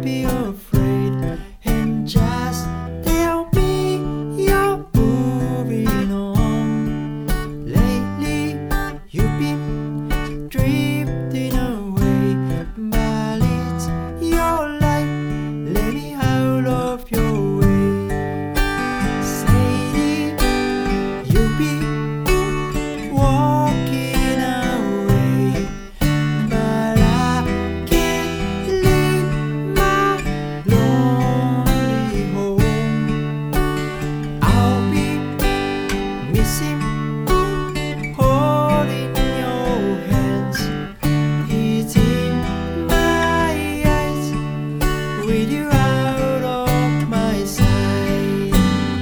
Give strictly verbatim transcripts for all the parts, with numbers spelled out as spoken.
be afraid and just tell me you're moving on. Lately, you've been drifting away, but it's your life. Let me out of your way. Sadie, you've been walking away, but I can't leave my lonely home. I'll be missing holding your hands. It's in my eyes with you out of my sight.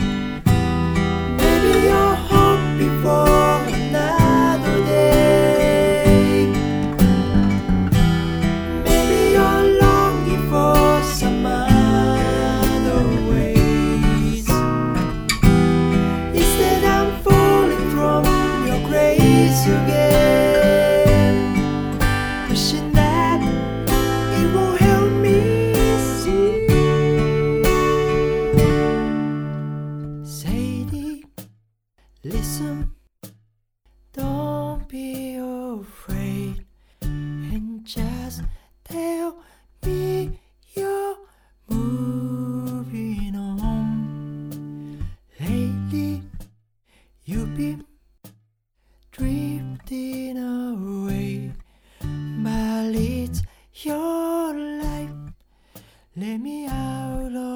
Maybe you're hoping for another day. Maybe you're longing for some other ways. Instead, I'm falling from your grace again, wishing that it won't help me see. Sadie, listen, don't be afraid and just tell me you're moving on. Lately, you've been drifting away, but it's your life. Let me out of